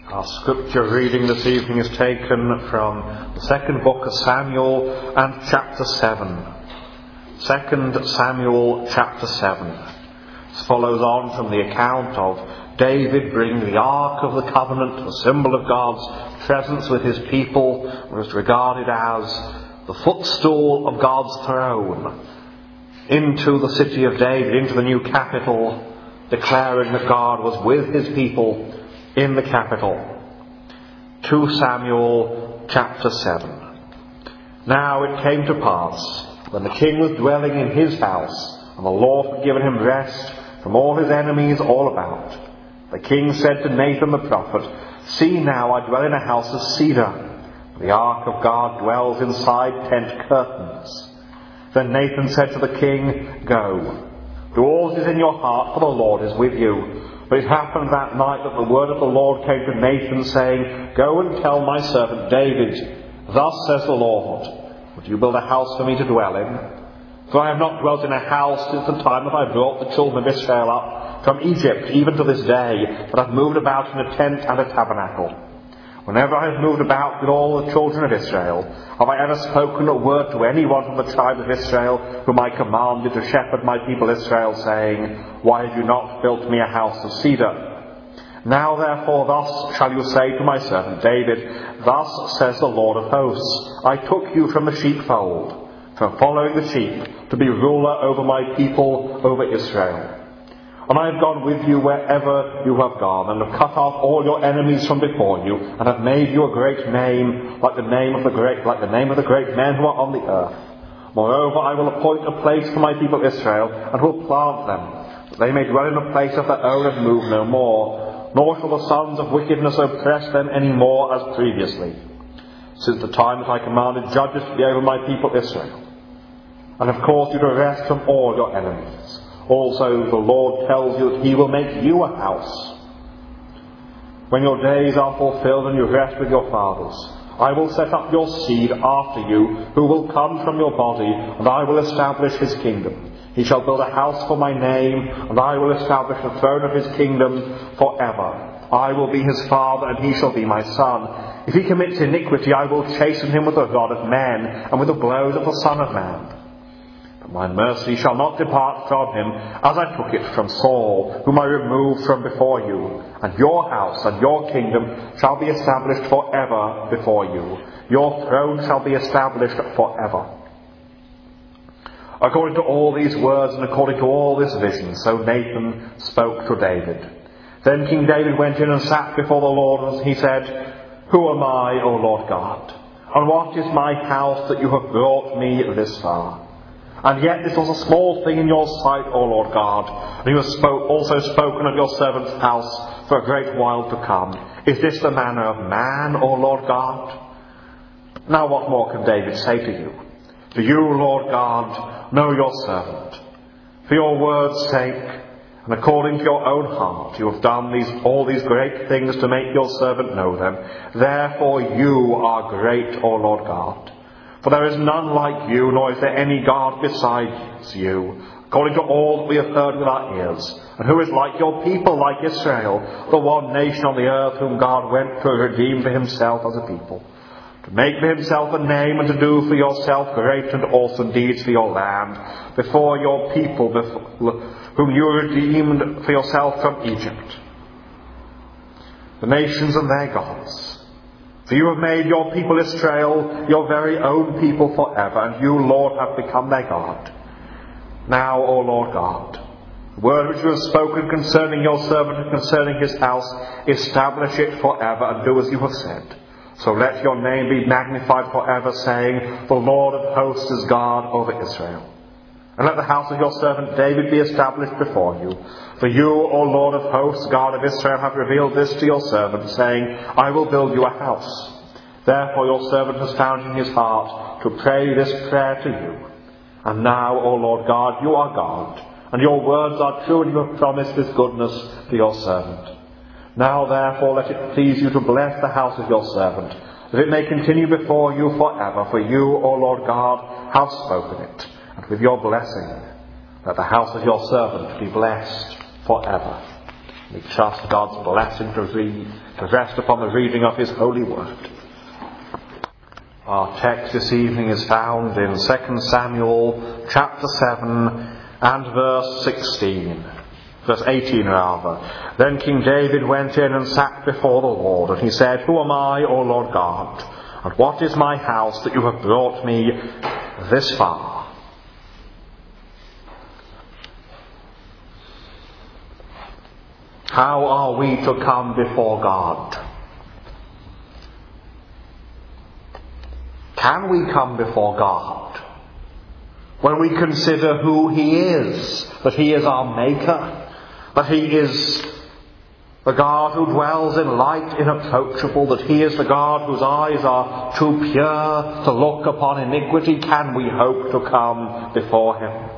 Our scripture reading this evening is taken from the second book of Samuel and chapter 7. 2 Samuel chapter 7. This follows on from the account of David bringing the Ark of the Covenant, the symbol of God's presence with his people, was regarded as the footstool of God's throne, into the city of David, into the new capital, declaring that God was with his people in the capital. 2 Samuel chapter 7. Now it came to pass, when the king was dwelling in his house, and the Lord had given him rest from all his enemies all about, the king said to Nathan the prophet, "See now, I dwell in a house of cedar. The ark of God dwells inside tent curtains." Then Nathan said to the king, "Go, do all that is in your heart, for the Lord is with you." But it happened that night that the word of the Lord came to Nathan, saying, "Go and tell my servant David, thus says the Lord, would you build a house for me to dwell in? For I have not dwelt in a house since the time that I brought the children of Israel up from Egypt, even to this day, but I've moved about in a tent and a tabernacle. Whenever I have moved about with all the children of Israel, have I ever spoken a word to anyone from the tribe of Israel, whom I commanded to shepherd my people Israel, saying, Why have you not built me a house of cedar? Now therefore thus shall you say to my servant David, Thus says the Lord of hosts, I took you from the sheepfold, from following the sheep, to be ruler over my people, over Israel. And I have gone with you wherever you have gone, and have cut off all your enemies from before you, and have made you a great name, like the name of the great men who are on the earth. Moreover, I will appoint a place for my people Israel, and will plant them, that they may dwell in a place of their own and move no more. Nor shall the sons of wickedness oppress them any more as previously, since the time that I commanded judges to be over my people Israel, and have caused you to rest from all your enemies. Also the Lord tells you that he will make you a house. When your days are fulfilled and you rest with your fathers, I will set up your seed after you, who will come from your body, and I will establish his kingdom. He shall build a house for my name, and I will establish the throne of his kingdom forever. I will be his father, and he shall be my son. If he commits iniquity, I will chasten him with the rod of men, and with the blows of the Son of Man. My mercy shall not depart from him, as I took it from Saul, whom I removed from before you. And your house and your kingdom shall be established forever before you. Your throne shall be established forever. According to all these words and according to all this vision, so Nathan spoke to David. Then King David went in and sat before the Lord, and he said, Who am I, O Lord God? And what is my house that you have brought me this far? And yet this was a small thing in your sight, O Lord God, and you have also spoken of your servant's house for a great while to come. Is this the manner of man, O Lord God? Now what more can David say to you? For you, Lord God, know your servant. For your word's sake, and according to your own heart, you have done all these great things to make your servant know them. Therefore you are great, O Lord God. For there is none like you, nor is there any God besides you, according to all that we have heard with our ears. And who is like your people, like Israel, the one nation on the earth whom God went to redeem for himself as a people, to make for himself a name and to do for yourself great and awesome deeds for your land, before your people, whom you redeemed for yourself from Egypt, the nations and their gods. For you have made your people Israel your very own people forever, and you, Lord, have become their God. Now, O Lord God, the word which you have spoken concerning your servant and concerning his house, establish it forever, and do as you have said. So let your name be magnified forever, saying, The Lord of hosts is God over Israel. And let the house of your servant David be established before you. For you, O Lord of hosts, God of Israel, have revealed this to your servant, saying, I will build you a house. Therefore your servant has found in his heart to pray this prayer to you. And now, O Lord God, you are God, and your words are true, and you have promised this goodness to your servant. Now therefore let it please you to bless the house of your servant, that it may continue before you forever. For you, O Lord God, have spoken it. And with your blessing, let the house of your servant be blessed forever. We trust God's blessing to rest upon the reading of His holy word. Our text this evening is found in 2 Samuel chapter 7 and verse 16. Verse 18 rather. Then King David went in and sat before the Lord, and he said, "Who am I, O Lord God? And what is my house that you have brought me this far?" How are we to come before God? Can we come before God when we consider who He is, that He is our Maker, that He is the God who dwells in light inapproachable, that He is the God whose eyes are too pure to look upon iniquity? Can we hope to come before Him?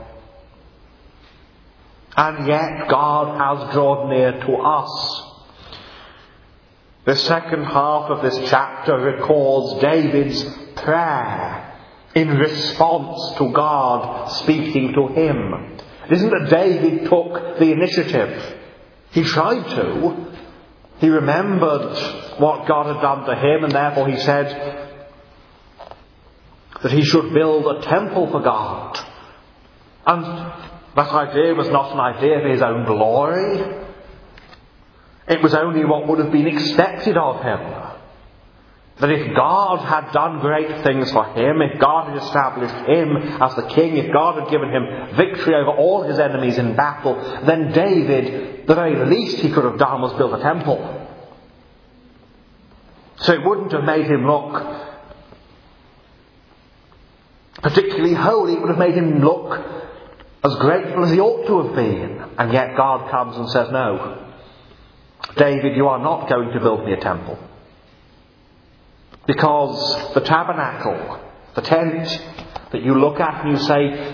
And yet God has drawn near to us. The second half of this chapter records David's prayer in response to God speaking to him. It isn't that David took the initiative. He tried to. He remembered what God had done to him, and therefore he said that he should build a temple for God. And that idea was not an idea for his own glory. It was only what would have been expected of him. That if God had done great things for him, if God had established him as the king, if God had given him victory over all his enemies in battle, then David, the very least he could have done was build a temple. So it wouldn't have made him look particularly holy. It would have made him look as grateful as he ought to have been. And yet God comes and says, "No, David, you are not going to build me a temple. Because the tabernacle, the tent that you look at and you say,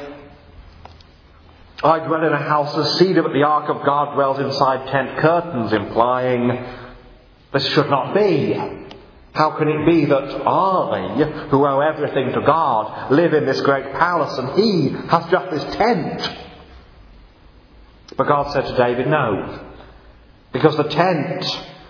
I dwell in a house of cedar, but the ark of God dwells inside tent curtains," implying this should not be. How can it be that I, who owe everything to God, live in this great palace and He has just this tent? But God said to David, "No, because the tent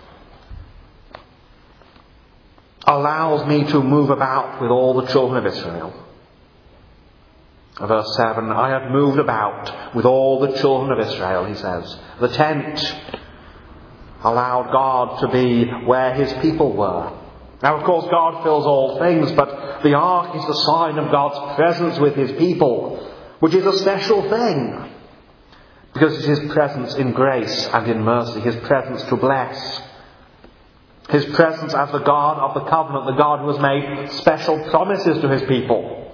allows me to move about with all the children of Israel." Verse 7, "I have moved about with all the children of Israel," he says. The tent allowed God to be where His people were. Now, of course, God fills all things, but the ark is the sign of God's presence with His people, which is a special thing, because it's His presence in grace and in mercy, His presence to bless, His presence as the God of the covenant, the God who has made special promises to His people.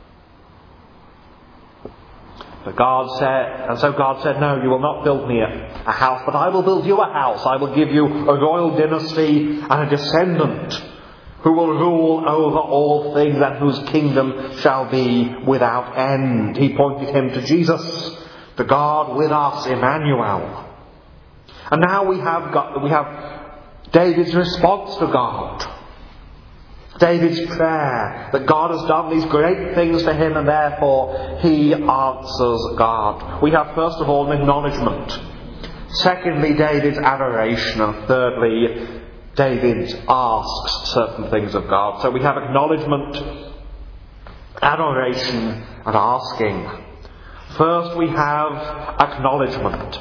But God said, "No, you will not build me a house, but I will build you a house. I will give you a royal dynasty and a descendant who will rule over all things and whose kingdom shall be without end." He pointed him to Jesus, the God with us, Emmanuel. And now we have David's response to God. David's prayer that God has done these great things for him and therefore he answers God. We have first of all an acknowledgement. Secondly, David's adoration. And thirdly, David asks certain things of God. So we have acknowledgement, adoration and asking. First we have acknowledgement.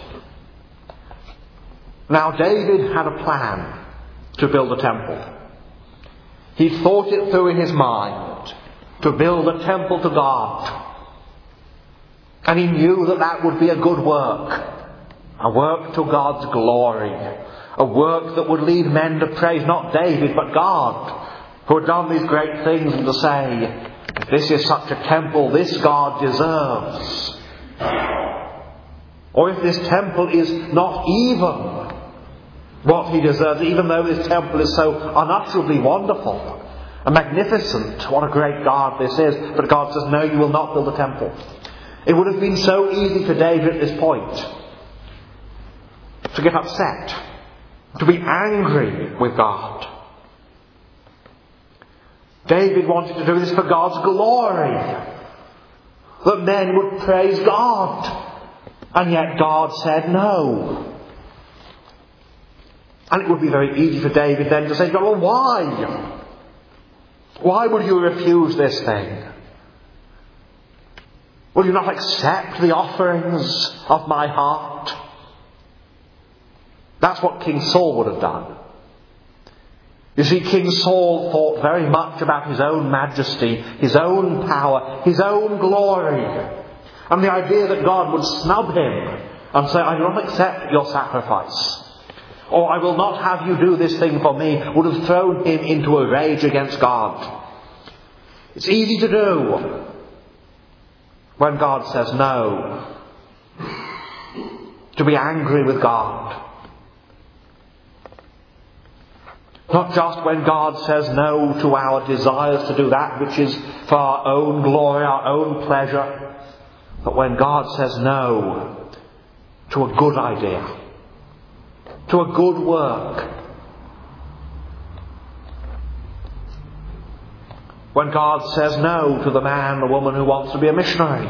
Now David had a plan to build a temple. He thought it through in his mind to build a temple to God. And he knew that that would be a good work. A work to God's glory. A work that would lead men to praise not David but God, who had done these great things, and to say, if this is such a temple, this God deserves. Or if this temple is not even what He deserves, even though this temple is so unutterably wonderful and magnificent, what a great God this is. But God says, "No, you will not build a temple." It would have been so easy for David at this point to get upset, to be angry with God. David wanted to do this for God's glory, that men would praise God. And yet God said no. And it would be very easy for David then to say, well, why? Why would you refuse this thing? Will you not accept the offerings of my heart? That's what King Saul would have done. You see, King Saul thought very much about his own majesty, his own power, his own glory. And the idea that God would snub him and say, I do not accept your sacrifice, or I will not have you do this thing for me, would have thrown him into a rage against God. It's easy to do when God says no, to be angry with God. Not just when God says no to our desires to do that which is for our own glory, our own pleasure, but when God says no to a good idea, to a good work. When God says no to the man or woman who wants to be a missionary.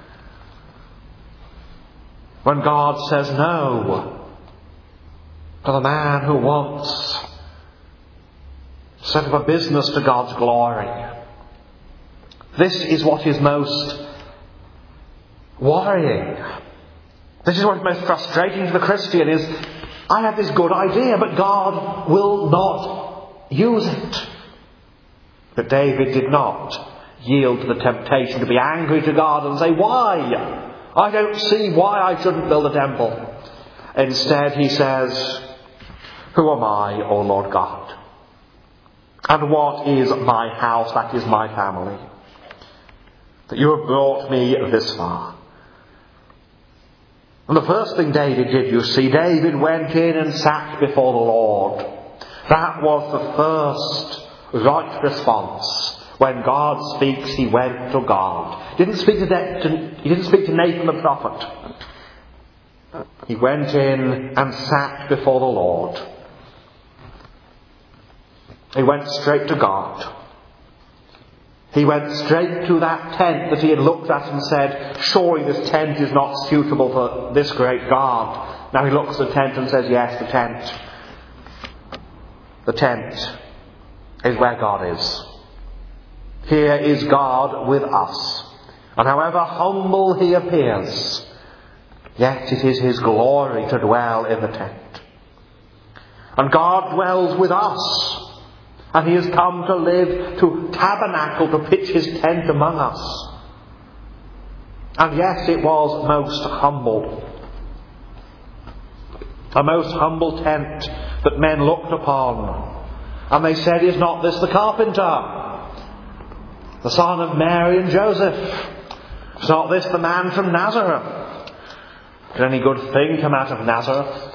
When God says no to the man who wants to set up a business to God's glory. This is what is most worrying. This is what is most frustrating to the Christian is, I have this good idea, but God will not use it. But David did not yield to the temptation to be angry to God and say, why? I don't see why I shouldn't build a temple. Instead he says, who am I, O Lord God? And what is my house, that is my family, that you have brought me this far? And the first thing David did, you see, David went in and sat before the Lord. That was the first right response. When God speaks, he went to God. He didn't speak to Nathan the prophet. He went in and sat before the Lord. He went straight to God. He went straight to that tent that he had looked at and said, surely this tent is not suitable for this great God. Now he looks at the tent and says, yes, the tent. The tent is where God is. Here is God with us. And however humble he appears, yet it is his glory to dwell in the tent. And God dwells with us. And he has come to live, to tabernacle, to pitch his tent among us. And yes, it was most humble. A most humble tent that men looked upon. And they said, is not this the carpenter? The son of Mary and Joseph? Is not this the man from Nazareth? Did any good thing come out of Nazareth?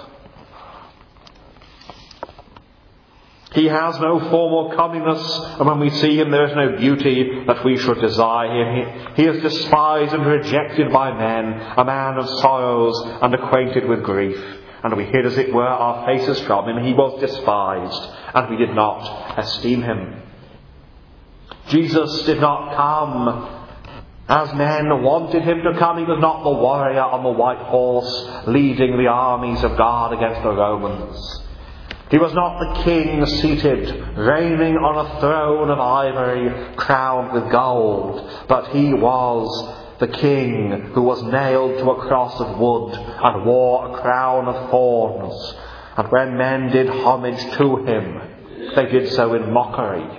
He has no form or comeliness, and when we see him there is no beauty that we should desire him. He is despised and rejected by men, a man of sorrows and acquainted with grief. And we hid, as it were, our faces from him. He was despised, and we did not esteem him. Jesus did not come as men wanted him to come. He was not the warrior on the white horse leading the armies of God against the Romans. He was not the king seated, reigning on a throne of ivory, crowned with gold, but he was the king who was nailed to a cross of wood and wore a crown of thorns. And when men did homage to him, they did so in mockery.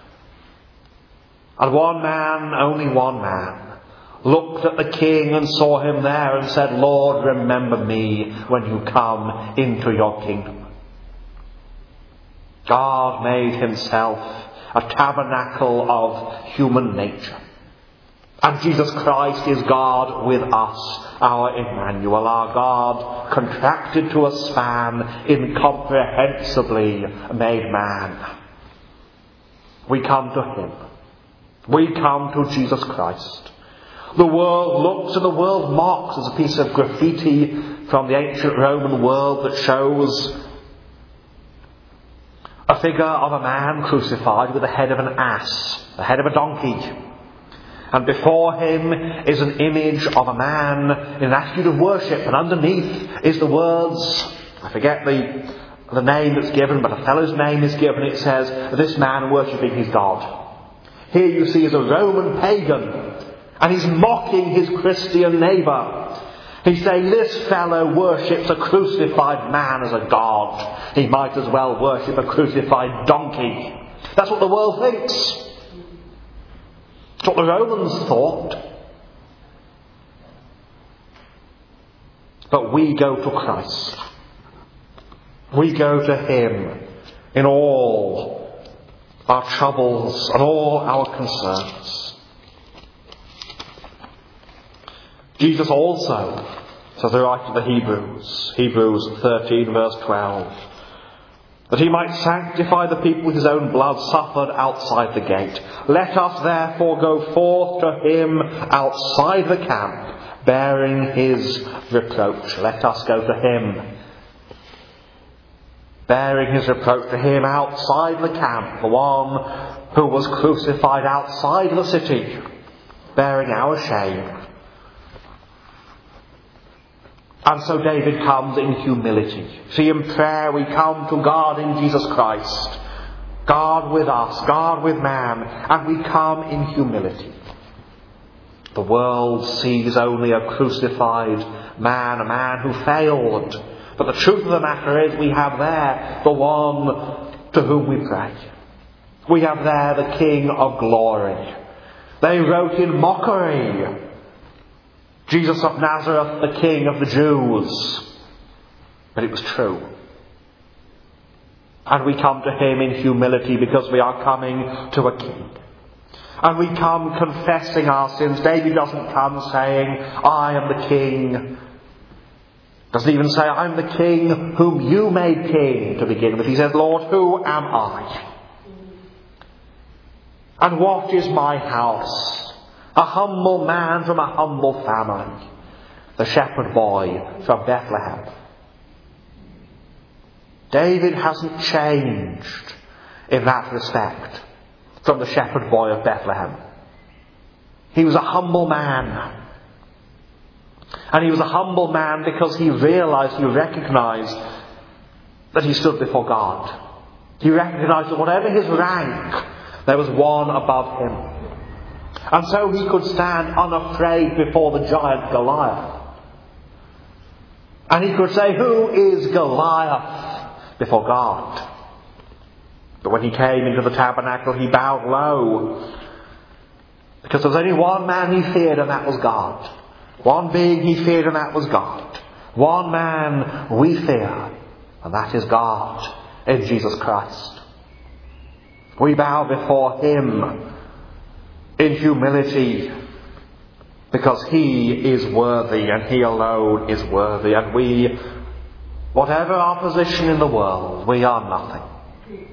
And one man, only one man, looked at the king and saw him there and said, Lord, remember me when you come into your kingdom. God made himself a tabernacle of human nature. And Jesus Christ is God with us, our Emmanuel, our God contracted to a span, incomprehensibly made man. We come to him. We come to Jesus Christ. The world looks and the world mocks as a piece of graffiti from the ancient Roman world that shows a figure of a man crucified with the head of an ass, the head of a donkey. And before him is an image of a man in an attitude of worship, and underneath is the words, I forget the the name that's given, but a fellow's name is given. It says, this man worshipping his God. Here you see is a Roman pagan, and he's mocking his Christian neighbour. He's saying this fellow worships a crucified man as a god. He might as well worship a crucified donkey. That's what the world thinks. That's what the Romans thought. But we go to Christ. We go to Him in all our troubles and all our concerns. Jesus also, says the writer of the Hebrews 13 verse 12, that He might sanctify the people with His own blood suffered outside the gate. Let us therefore go forth to Him outside the camp, bearing His reproach. Let us go to Him, bearing His reproach, to Him outside the camp, the one who was crucified outside the city, bearing our shame. And so David comes in humility. See, in prayer we come to God in Jesus Christ. God with us, God with man, and we come in humility. The world sees only a crucified man, a man who failed. But the truth of the matter is we have there the one to whom we pray. We have there the King of glory. They wrote in mockery, Jesus of Nazareth, the King of the Jews. But it was true. And we come to Him in humility because we are coming to a King. And we come confessing our sins. David doesn't come saying, I am the King. Doesn't even say, I'm the King whom you made King to begin with. He says, Lord, who am I? And what is my house? A humble man from a humble family. The shepherd boy from Bethlehem. David hasn't changed in that respect from the shepherd boy of Bethlehem. He was a humble man. And he was a humble man because he realised, he recognised that he stood before God. He recognised that whatever his rank, there was one above him. And so he could stand unafraid before the giant Goliath. And he could say, who is Goliath before God? But when he came into the tabernacle, he bowed low. Because there was only one man he feared, and that was God. One being he feared, and that was God. One man we fear, and that is God in Jesus Christ. We bow before Him in humility because He is worthy and He alone is worthy. And we, whatever our position in the world, we are nothing.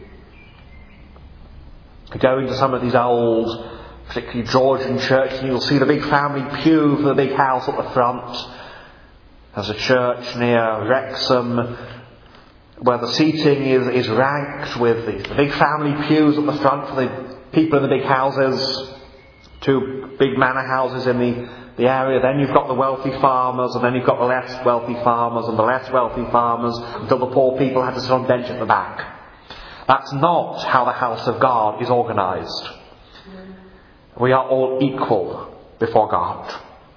Go into some of these old, particularly Georgian churches, and you'll see the big family pew for the big house at the front. There's a church near Wrexham where the seating is ranked with the big family pews at the front for the people in the big houses. 2 big manor houses in the area. Then you've got the wealthy farmers, and then you've got the less wealthy farmers, and the less wealthy farmers, until the poor people had to sit on a bench at the back. That's not how the house of God is organised. We are all equal before God.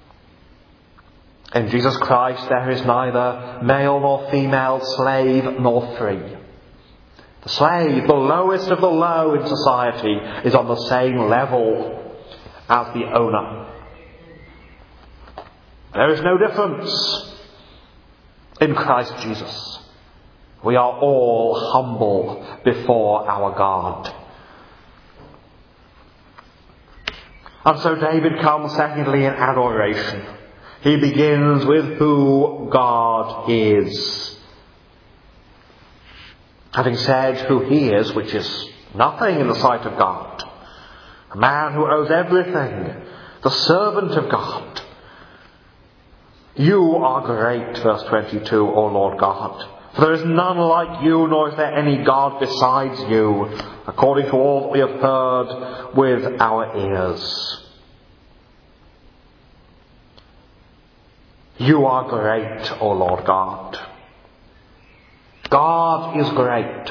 In Jesus Christ there is neither male nor female, slave nor free. The slave, the lowest of the low in society, is on the same level as the owner. There is no difference in Christ Jesus. We are all humble before our God. And so David comes secondly in adoration. He begins with who God is. Having said who He is, which is nothing in the sight of God. A man who owes everything. The servant of God. You are great, verse 22, O Lord God. For there is none like you, nor is there any God besides you, according to all that we have heard with our ears. You are great, O Lord God. God is great.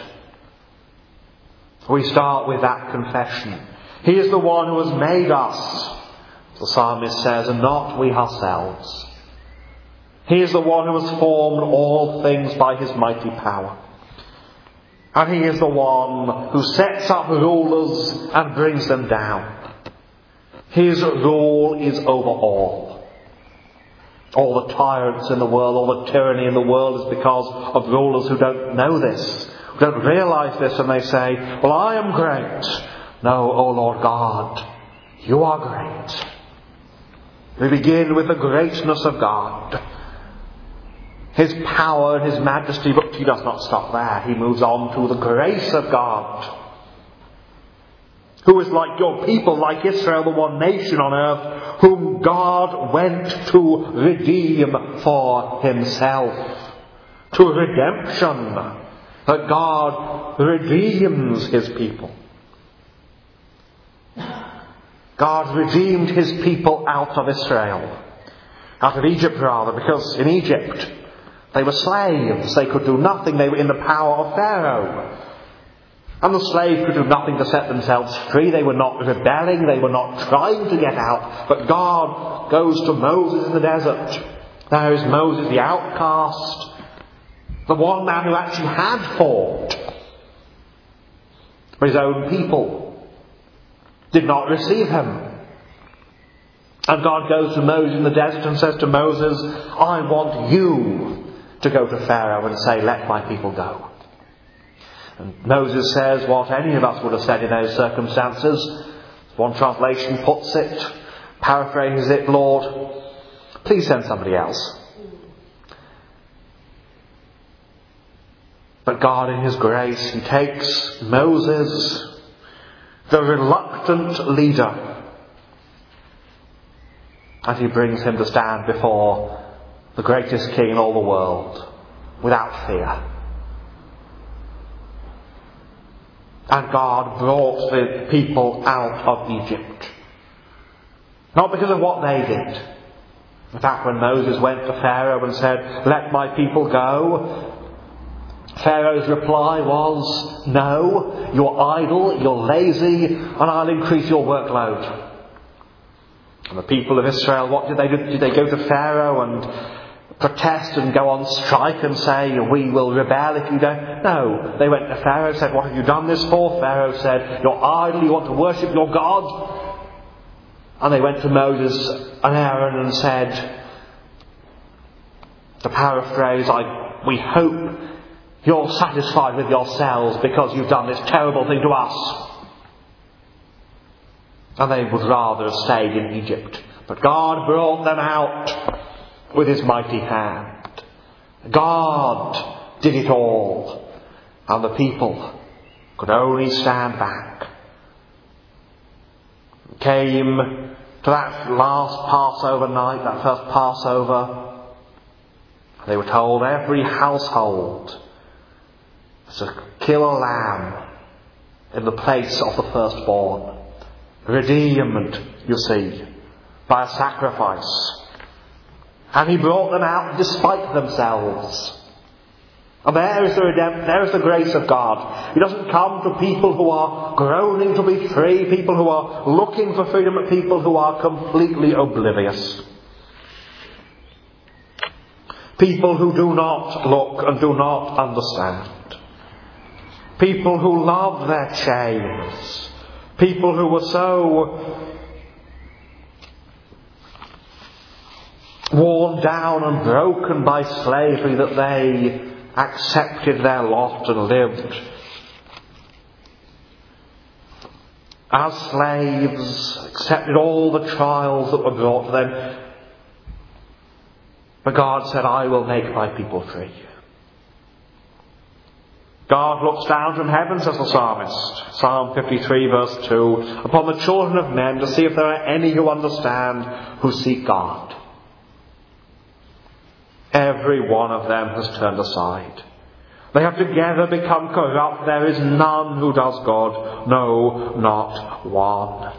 We start with that confession. He is the one who has made us, the psalmist says, and not we ourselves. He is the one who has formed all things by his mighty power. And he is the one who sets up rulers and brings them down. His rule is over all. All the tyrants in the world, all the tyranny in the world is because of rulers who don't know this, who don't realise this, and they say, well, I am great. No, O Lord God, you are great. We begin with the greatness of God, his power and his majesty, but he does not stop there. He moves on to the grace of God, who is like your people, like Israel, the one nation on earth, whom God went to redeem for himself. To redemption, that God redeems his people. God redeemed his people out of Israel. Out of Egypt, rather, because in Egypt they were slaves. They could do nothing. They were in the power of Pharaoh. And the slave could do nothing to set themselves free. They were not rebelling. They were not trying to get out. But God goes to Moses in the desert. There is Moses, the outcast, the one man who actually had fought for his own people, did not receive him. And God goes to Moses in the desert and says to Moses, I want you to go to Pharaoh and say, let my people go. And Moses says what any of us would have said in those circumstances. One translation puts it, paraphrases it, Lord, please send somebody else. But God in his grace, he takes Moses, the reluctant leader, and he brings him to stand before the greatest king in all the world without fear. And God brought the people out of Egypt. Not because of what they did. In fact, when Moses went to Pharaoh and said, let my people go, Pharaoh's reply was, no, you're idle, you're lazy, and I'll increase your workload. And the people of Israel, what did they do? Did they go to Pharaoh and protest and go on strike and say, we will rebel if you don't? No. They went to Pharaoh and said, what have you done this for? Pharaoh said, you're idle, you want to worship your God? And they went to Moses and Aaron and said, to paraphrase, we hope you're satisfied with yourselves because you've done this terrible thing to us. And they would rather have stayed in Egypt. But God brought them out with his mighty hand. God did it all. And the people could only stand back. Came to that last Passover night, that first Passover. They were told every household to kill a lamb in the place of the firstborn. Redeemed, you see, by a sacrifice. And he brought them out despite themselves. And there is the redemption, there is the grace of God. He doesn't come to people who are groaning to be free, people who are looking for freedom, but people who are completely oblivious. People who do not look and do not understand. People who love their chains. People who were so worn down and broken by slavery that they accepted their lot and lived as slaves, accepted all the trials that were brought to them. But God said, I will make my people free. God looks down from heaven, says the psalmist, Psalm 53 verse 2, upon the children of men to see if there are any who understand, who seek God. Every one of them has turned aside. They have together become corrupt. There is none who does good. No, not one.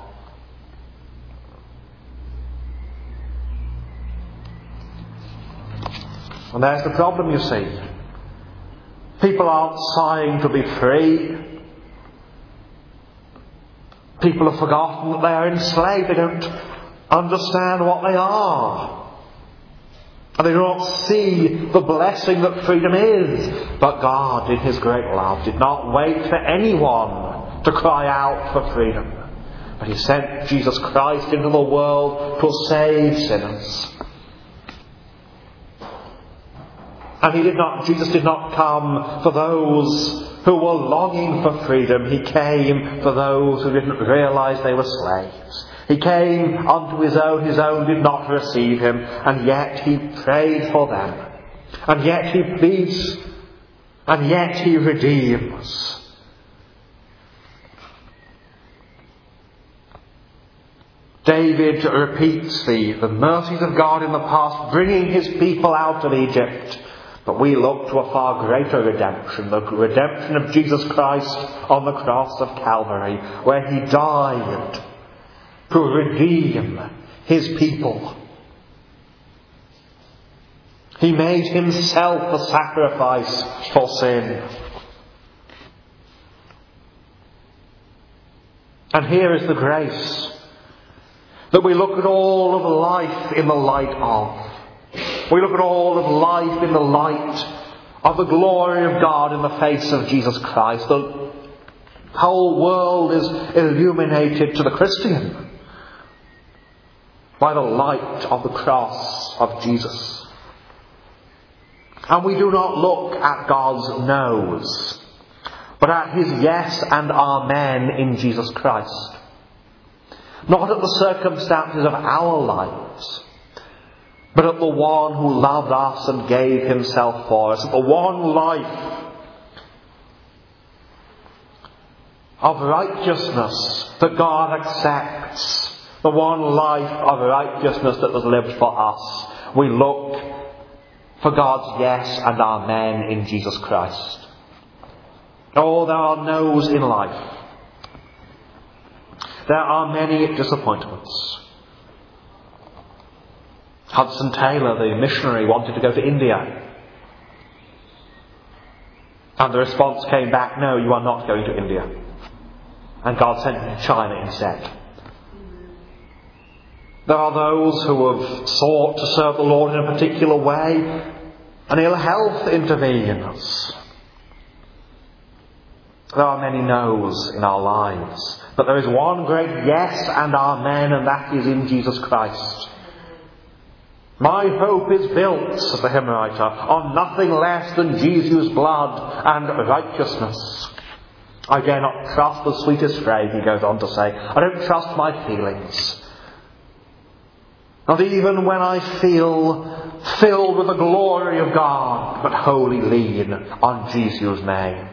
And there's the problem, you see. People aren't sighing to be free. People have forgotten that they are enslaved. They don't understand what they are. And they do not see the blessing that freedom is. But God, in His great love, did not wait for anyone to cry out for freedom. But He sent Jesus Christ into the world to save sinners. And Jesus did not come for those who were longing for freedom. He came for those who didn't realise they were slaves. He came unto His own did not receive Him, and yet He prayed for them. And yet He pleads, and yet He redeems. David repeats the mercies of God in the past, bringing His people out of Egypt. But we look to a far greater redemption, the redemption of Jesus Christ on the cross of Calvary, where He died to redeem His people. He made Himself a sacrifice for sin. And here is the grace that we look at all of life in the light of. We look at all of life in the light of the glory of God in the face of Jesus Christ. The whole world is illuminated to the Christian by the light of the cross of Jesus. And we do not look at God's no's, but at His yes and amen in Jesus Christ. Not at the circumstances of our lives, but at the one who loved us and gave Himself for us, at the one life of righteousness that God accepts, the one life of righteousness that was lived for us. We look for God's yes and amen in Jesus Christ. Oh, there are no's in life. There are many disappointments. Hudson Taylor, the missionary, wanted to go to India. And the response came back, no, you are not going to India. And God sent him to China instead. There are those who have sought to serve the Lord in a particular way, and ill health intervenes. There are many no's in our lives, but there is one great yes and amen, and that is in Jesus Christ. My hope is built, says the hymn writer, on nothing less than Jesus' blood and righteousness. I dare not trust the sweetest phrase, he goes on to say. I don't trust my feelings. Not even when I feel filled with the glory of God, but wholly lean on Jesus' name.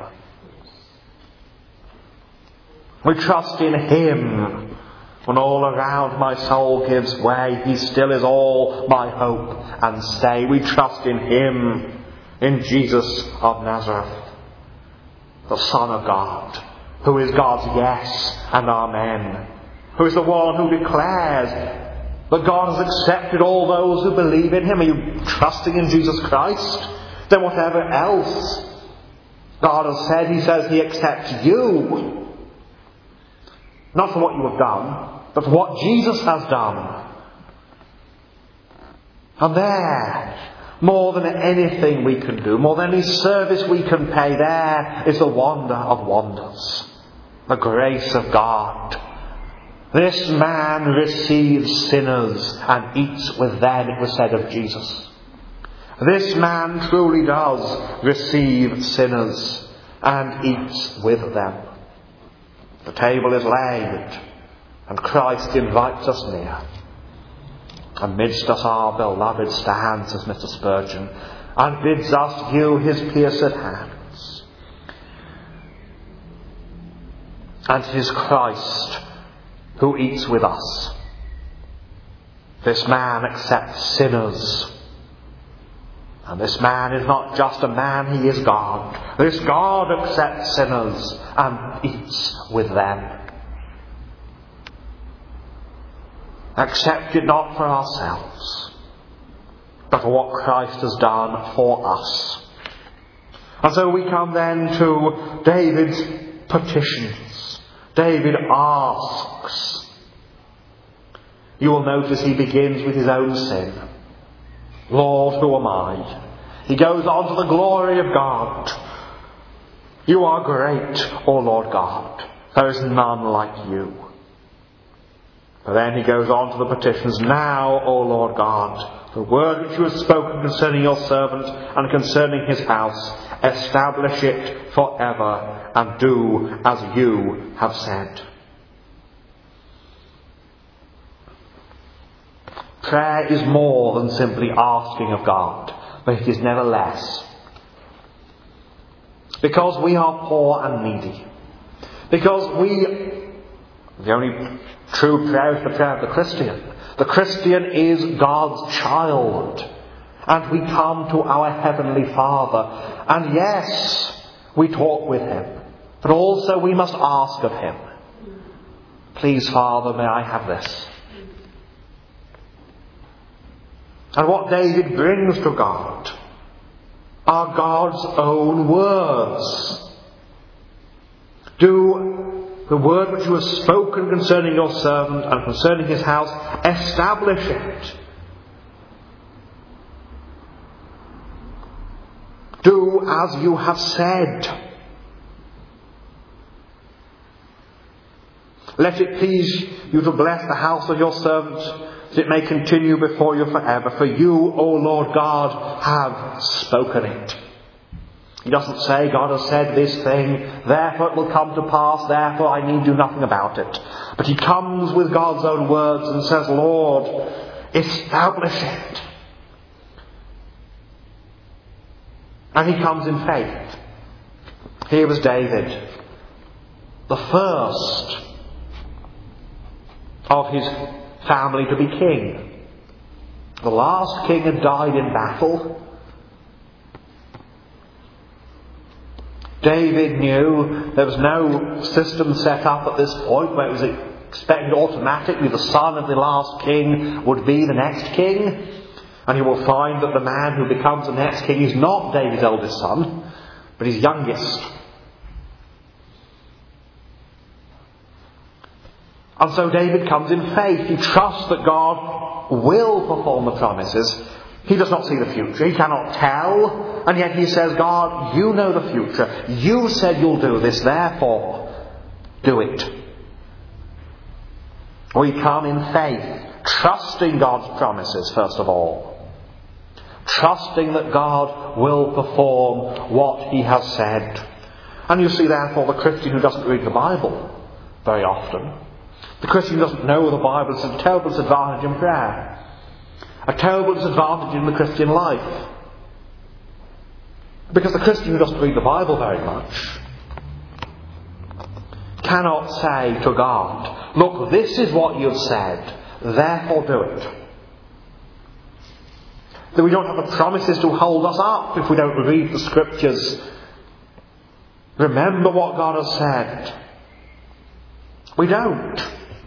We trust in Him. When all around my soul gives way, He still is all my hope and stay. We trust in Him, in Jesus of Nazareth, the Son of God, who is God's yes and amen, who is the one who declares that God has accepted all those who believe in Him. Are you trusting in Jesus Christ? Then whatever else God has said, He says He accepts you. Not for what you have done, but for what Jesus has done. And there, more than anything we can do, more than any service we can pay, there is the wonder of wonders, the grace of God. This man receives sinners and eats with them, it was said of Jesus. This man truly does receive sinners and eats with them. The table is laid, and Christ invites us near. Amidst us our beloved stands, says Mr. Spurgeon, and bids us view His pierced hands. And it is Christ who eats with us. This man accepts sinners. And this man is not just a man, he is God. This God accepts sinners and eats with them. Accepted not for ourselves, but for what Christ has done for us. And so we come then to David's petitions. David asks. You will notice he begins with his own sin. Lord, who am I? He goes on to the glory of God. You are great, O Lord God. There is none like you. But then he goes on to the petitions. Now, O Lord God, the word which you have spoken concerning your servant and concerning his house, establish it forever and do as you have said. Prayer is more than simply asking of God, but it is never less. Because we are poor and needy. Because the only true prayer is the prayer of the Christian. The Christian is God's child. And we come to our Heavenly Father. And yes, we talk with Him. But also we must ask of Him. Please, Father, may I have this? And what David brings to God are God's own words. Do the word which you have spoken concerning your servant and concerning his house, establish it. Do as you have said. Let it please you to bless the house of your servant, that it may continue before you forever. For you, O Lord God, have spoken it. He doesn't say, God has said this thing, therefore it will come to pass, therefore I need do nothing about it. But he comes with God's own words and says, Lord, establish it. And he comes in faith. Here was David, the first of his family to be king. The last king had died in battle. David knew there was no system set up at this point where it was expected automatically the son of the last king would be the next king. And you will find that the man who becomes the next king is not David's eldest son, but his youngest. And so David comes in faith. He trusts that God will perform the promises. He does not see the future. He cannot tell. And yet he says, God, you know the future. You said you'll do this, therefore, do it. We come in faith, trusting God's promises, first of all. Trusting that God will perform what he has said. And you see, therefore, the Christian who doesn't read the Bible very often, the Christian who doesn't know the Bible, is a terrible disadvantage in prayer. A terrible disadvantage in the Christian life. Because the Christian who doesn't read the Bible very much cannot say to God, look, this is what you've said, therefore do it. That we don't have the promises to hold us up if we don't read the Scriptures. Remember what God has said. We don't.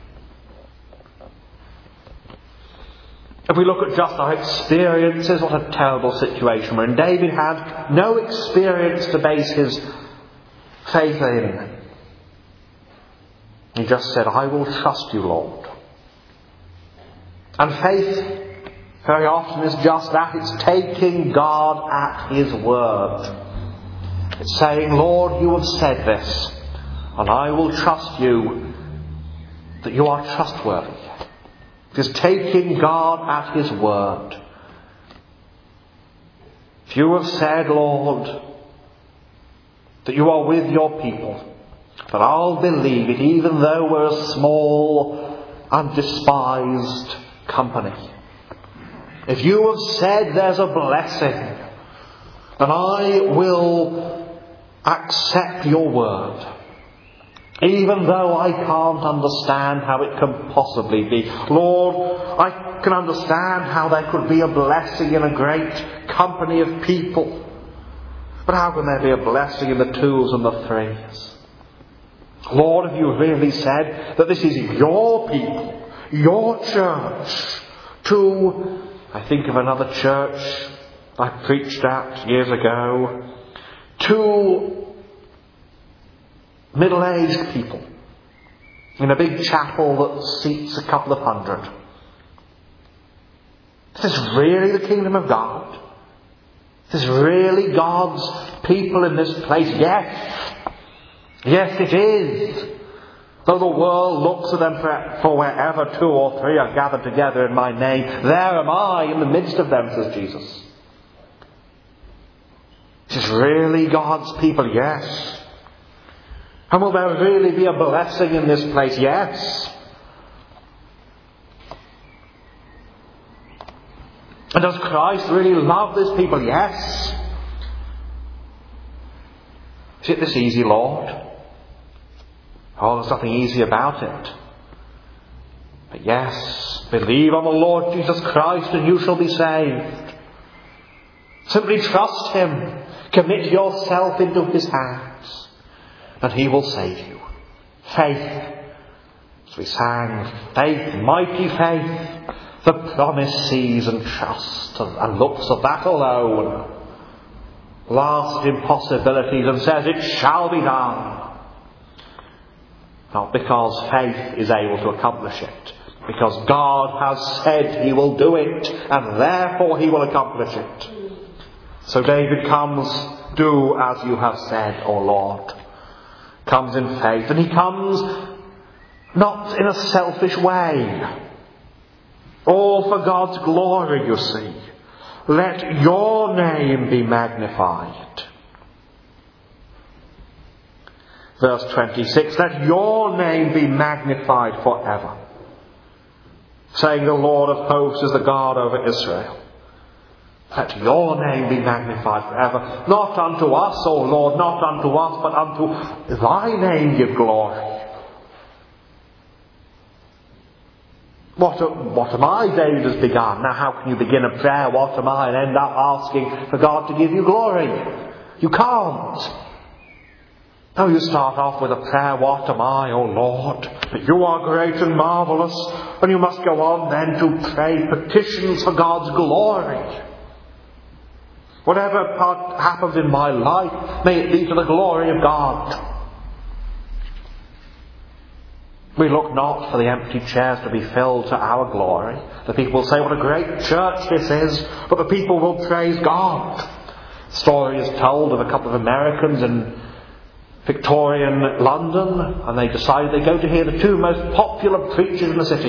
If we look at just our experiences, what a terrible situation we're in. David had no experience to base his faith in. He just said, I will trust you, Lord. And faith very often is just that. It's taking God at His word. It's saying, Lord, you have said this, and I will trust you that you are trustworthy. It is taking God at His word. If you have said, Lord, that you are with your people, but I'll believe it even though we're a small and despised company. If you have said there's a blessing, then I will accept your word. Even though I can't understand how it can possibly be. Lord, I can understand how there could be a blessing in a great company of people. But how can there be a blessing in the twos and the threes? Lord, have you really said that this is your people, your church, I think of another church I preached at years ago, two middle-aged people in a big chapel that seats a couple of hundred. Is this really the kingdom of God? Is this really God's people in this place? Yes. Yes, it is. Though the world looks at them for wherever 2 or 3 are gathered together in my name, there am I in the midst of them, says Jesus. Is this really God's people? Yes. And will there really be a blessing in this place? Yes. And does Christ really love this people? Yes. Is it this easy, Lord? Oh, there's nothing easy about it. But yes, believe on the Lord Jesus Christ and you shall be saved. Simply trust Him. Commit yourself into His hands and He will save you. Faith. As we sang, faith, mighty faith. The promise sees and trusts and looks at that alone. Laughs at impossibilities and says it shall be done. Not because faith is able to accomplish it. Because God has said He will do it and therefore He will accomplish it. So David comes, do as you have said, O Lord. Comes in faith. And he comes not in a selfish way. All for God's glory, you see. Let your name be magnified. Verse 26, let your name be magnified forever. Saying the Lord of hosts is the God over Israel. Let your name be magnified forever. Not unto us, O Lord, not unto us, but unto thy name give glory. What am I? David has begun. Now how can you begin a prayer, what am I, and end up asking for God to give you glory? You can't. No, you start off with a prayer, what am I, O Lord? That you are great and marvellous. And you must go on then to pray petitions for God's glory. Whatever happens in my life, may it be to the glory of God. We look not for the empty chairs to be filled to our glory. The people will say, what a great church this is, but the people will praise God. The story is told of a couple of Americans in Victorian London, and they decided they'd go to hear the 2 most popular preachers in the city.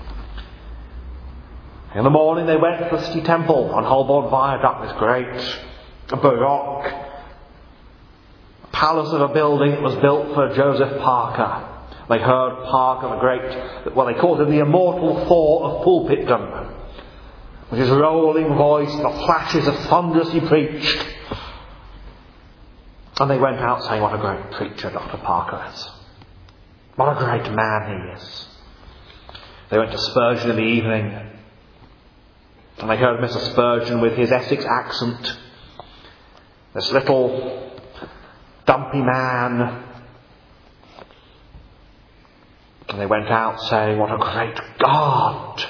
In the morning they went to the City Temple on Holborn Viaduct, this great Baroque palace of a building that was built for Joseph Parker. They heard Parker, they called him the immortal Thor of pulpitdom. With his rolling voice, the flashes of thunder as he preached. And they went out saying, what a great preacher Dr. Parker is. What a great man he is. They went to Spurgeon in the evening. And they heard Mr. Spurgeon with his Essex accent. This little dumpy man. And they went out saying, what a great God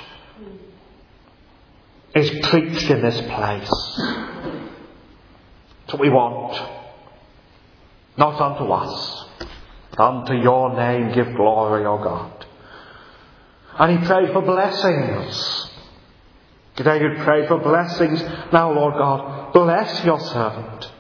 is preached in this place. That's what we want. Not unto us. Unto your name give glory, O God. And he prayed for blessings. David prayed for blessings. Now, Lord God, bless your servant.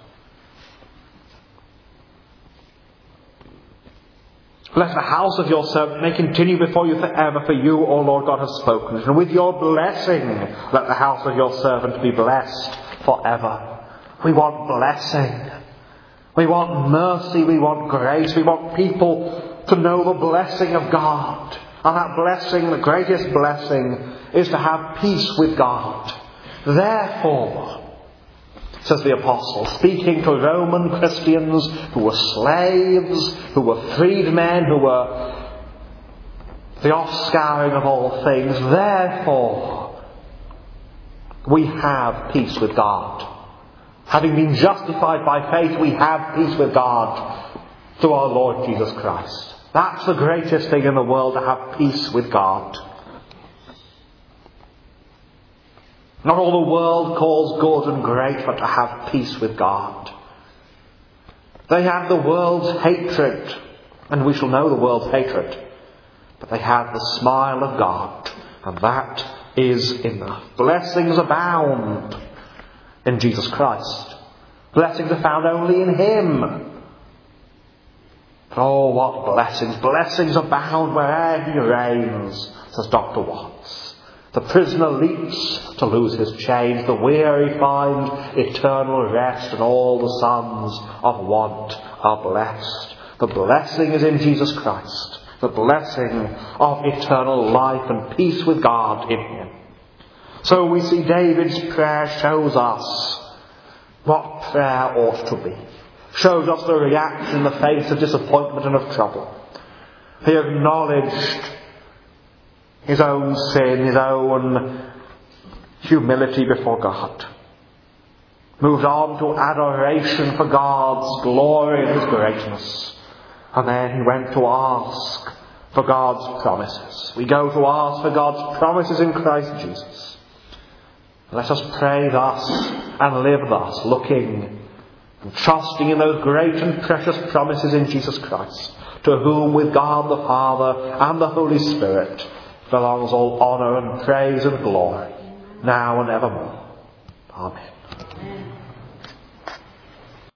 Let the house of your servant may continue before you forever, for you, O Lord God, have spoken. And with your blessing, let the house of your servant be blessed forever. We want blessing. We want mercy. We want grace. We want people to know the blessing of God. And that blessing, the greatest blessing, is to have peace with God. Therefore, says the Apostle, speaking to Roman Christians who were slaves, who were freedmen, who were the offscouring of all things, therefore, we have peace with God. Having been justified by faith, we have peace with God through our Lord Jesus Christ. That's the greatest thing in the world, to have peace with God. Not all the world calls good and great, but to have peace with God. They had the world's hatred, and we shall know the world's hatred. But they had the smile of God, and that is enough. Blessings abound in Jesus Christ. Blessings are found only in Him. But oh, what blessings! Blessings abound wherever He reigns, says Dr. Watts. The prisoner leaps to lose his chains. The weary find eternal rest, and all the sons of want are blessed. The blessing is in Jesus Christ. The blessing of eternal life and peace with God in Him. So we see David's prayer shows us what prayer ought to be. Shows us the reaction in the face of disappointment and of trouble. He acknowledged his own sin, his own humility before God. Moved on to adoration for God's glory and His greatness. And then he went to ask for God's promises. We go to ask for God's promises in Christ Jesus. Let us pray thus and live thus, looking and trusting in those great and precious promises in Jesus Christ, to whom with God the Father and the Holy Spirit belongs all honour and praise and glory, now and evermore. Amen.